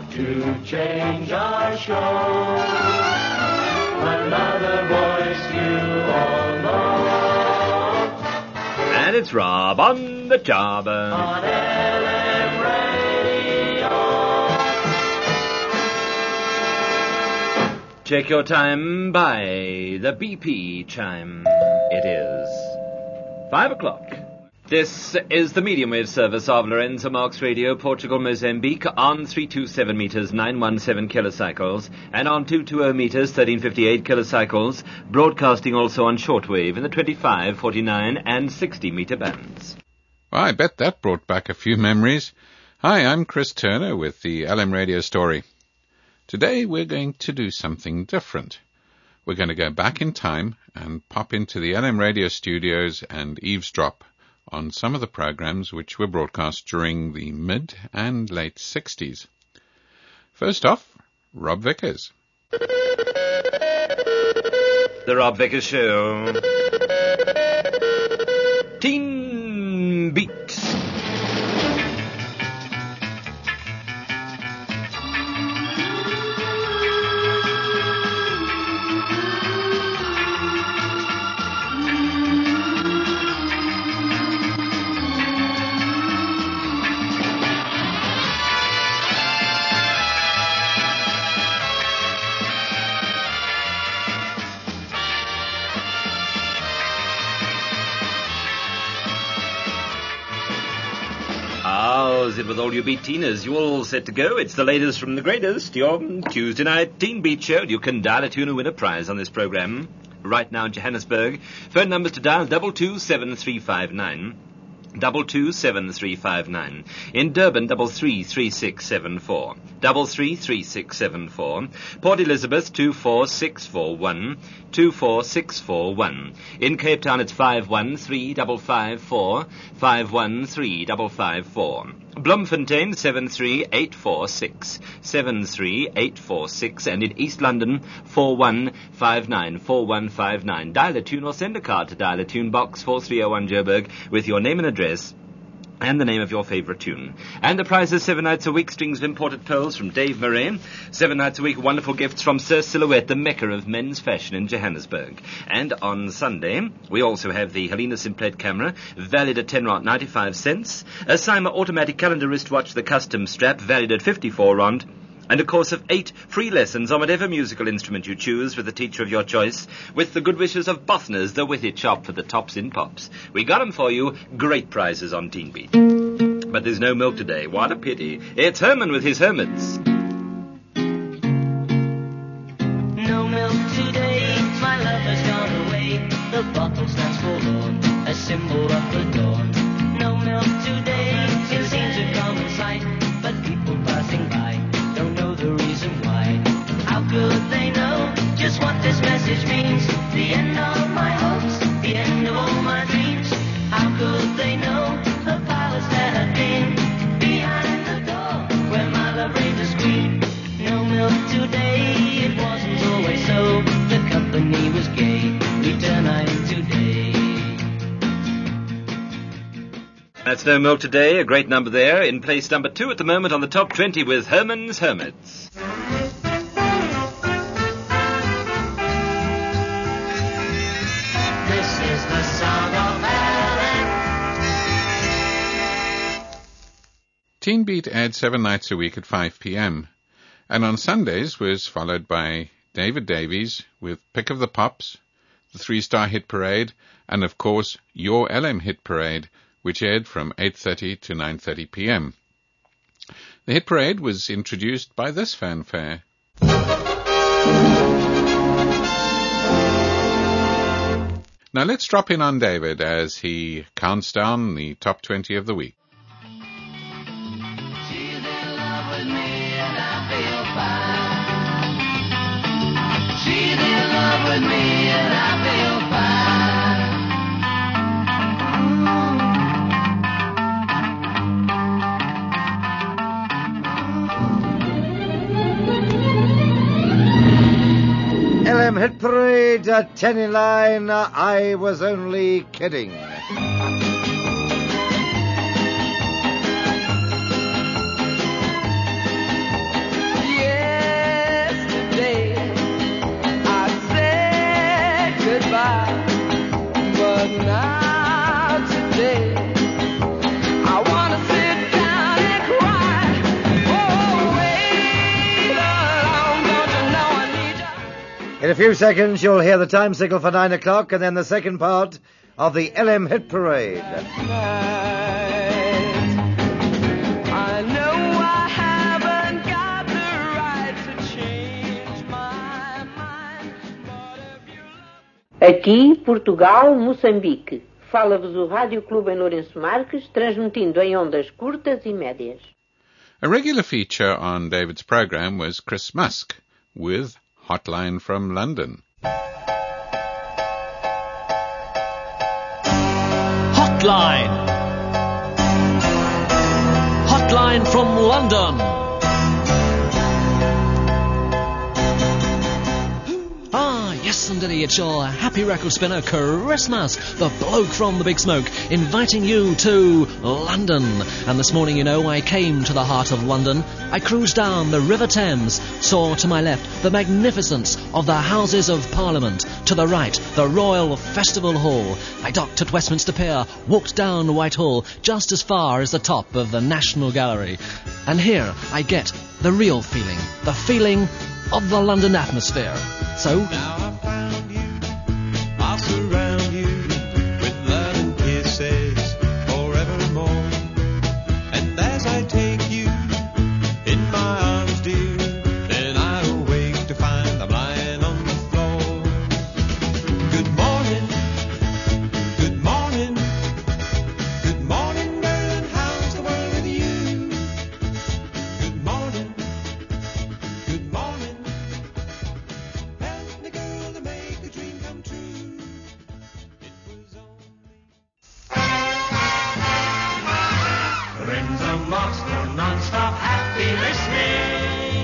to change our show. Another voice you all know. And it's Rob on the job. On LM Radio. Check your time by the BP chime. It is 5 o'clock. This is the medium wave service of Lorenzo Marx Radio, Portugal, Mozambique, on 327 meters, 917 kilocycles, and on 220 meters, 1358 kilocycles, broadcasting also on shortwave in the 25, 49, and 60 meter bands. Well, I bet that brought back a few memories. Hi, I'm Chris Turner with the LM Radio Story. Today we're going to do something different. We're going to go back in time and pop into the LM Radio studios and eavesdrop on some of the programs which were broadcast during the mid and late 60s. First off, Rob Vickers. The Rob Vickers Show. Teen Beat. How's it with all you beat teeners? You all set to go? It's the latest from the greatest, your Tuesday night Teen Beat Show. You can dial a tune and win a prize on this program. Right now in Johannesburg, phone numbers to dial 227-359. 227-359. In Durban, 333674. 333674. Port Elizabeth, 24641. 24641. In Cape Town, it's 513554. 513554. Bloemfontein, 73846. 73846. And in East London, 4159. 4159. Dial a tune or send a card to Dial a Tune Box 4301 Joburg with your name and address and the name of your favourite tune. And the prize is 7 nights a week, strings of imported pearls from Dave Murray. 7 nights a week, wonderful gifts from Sir Silhouette, the mecca of men's fashion in Johannesburg. And on Sunday, we also have the Helena Simplet camera, valued at R10.95. A Cyma automatic calendar wristwatch, the custom strap, valued at R54. And a course of 8 free lessons on whatever musical instrument you choose with the teacher of your choice, with the good wishes of Bothner's, the witty shop for the tops in pops. We got 'em for you. Great prizes on Teen Beat. But there's no milk today. What a pity. It's Herman with his Hermits. No milk today, my love has gone away. The bottle stands forlorn, a symbol of the dawn. No milk today, it seems a common sight, but people passing by don't know the reason why. How could they know just what this message means? The end of my hopes, the end of all my dreams. How could they know the powers that have been behind the door where my love reigned a scream? No milk today, it wasn't always so. The company was gay, we turn night into day. That's No Milk Today, a great number there. In place number 2 at the moment on the top 20 with Herman's Hermits. This is the song of Alan. Teen Beat aired 7 nights a week at 5 p.m. and on Sundays was followed by David Davies with Pick of the Pops, the 3-Star Hit Parade, and of course Your LM Hit Parade, which aired from 8:30 to 9:30 p.m. The Hit Parade was introduced by this fanfare. Now let's drop in on David as he counts down the top 20 of the week. She's in love with me and I feel fine. She's in love with me and I feel fine. LM Hit Parade, 10 in line, I was only kidding. In a few seconds, you'll hear the time signal for 9 o'clock and then the second part of the LM Hit Parade. I know I haven't got the right to change my mind, but if you love... Aqui, Portugal, Moçambique. Fala-vos o Rádio Clube em Lourenço Marques, transmitindo em ondas curtas e médias. A regular feature on David's program was Chris Musk with Hotline from London. Hotline. Hotline from London. Yes, indeed, it's your happy record spinner, Chris Musk, the bloke from the Big Smoke, inviting you to London. And this morning, you know, I came to the heart of London. I cruised down the River Thames, saw to my left the magnificence of the Houses of Parliament, to the right the Royal Festival Hall. I docked at Westminster Pier, walked down Whitehall, just as far as the top of the National Gallery. And here I get the real feeling, the feeling of the London atmosphere. So... Now I found you, I'll surround you with love and kisses forevermore. And as I take you in my arms, dear, then I awake to find I'm lying on the floor. Good morning, good morning, good morning, girl, and how's the world with you? Good morning, good morning. And the girl that made the dream come true. It was only... Rings of Moscow, non-stop happy listening.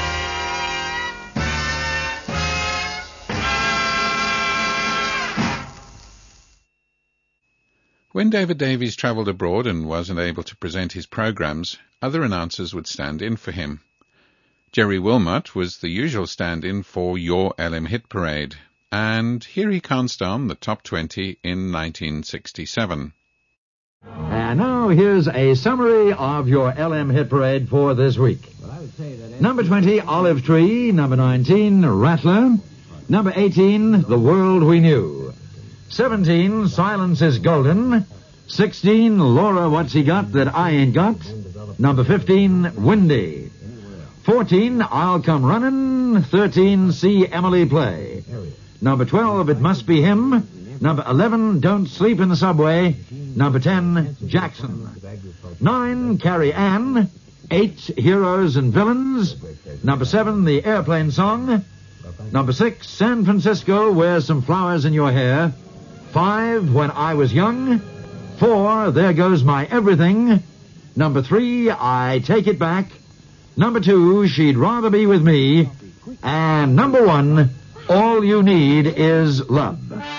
When David Davies travelled abroad and wasn't able to present his programs, other announcers would stand in for him. Jerry Wilmot was the usual stand-in for Your LM Hit Parade, and here he counts down the top 20 in 1967. And now here's a summary of your LM Hit Parade for this week. Number 20, Olive Tree. Number 19, Rattler. Number 18, The World We Knew. 17, Silence is Golden. 16, Laura What's He Got That I Ain't Got. Number 15, Windy. 14, I'll Come Runnin'. 13, See Emily Play. Number 12, It Must Be Him. Number 11, Don't Sleep in the Subway. Number 10, Jackson. 9, Carrie Ann. 8, Heroes and Villains. Number 7, The Airplane Song. Number 6, San Francisco, Wear Some Flowers in Your Hair. 5, When I Was Young. 4, There Goes My Everything. Number 3, I Take It Back. Number 2, She'd Rather Be With Me. And number 1, All You Need Is Love.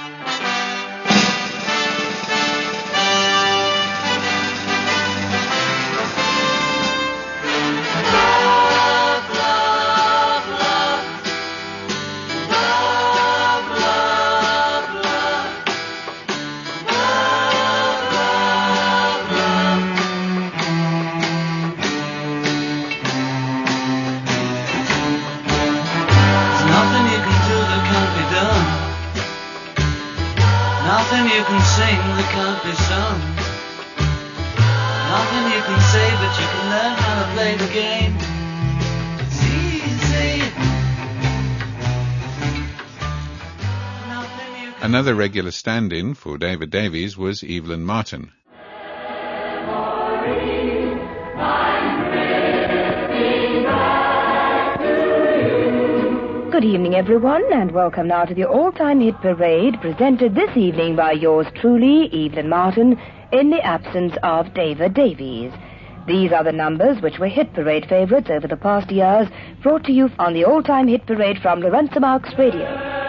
Nothing you can sing that can't be sung. Nothing you can say, but you can learn how to play the game. It's easy. Nothing you can... Another regular stand-in for David Davies was Evelyn Martin. Good evening, everyone, and welcome now to the All-Time Hit Parade, presented this evening by yours truly, Evelyn Martin, in the absence of David Davies. These are the numbers which were Hit Parade favourites over the past years, brought to you on the All-Time Hit Parade from Lorenzo Marks Radio.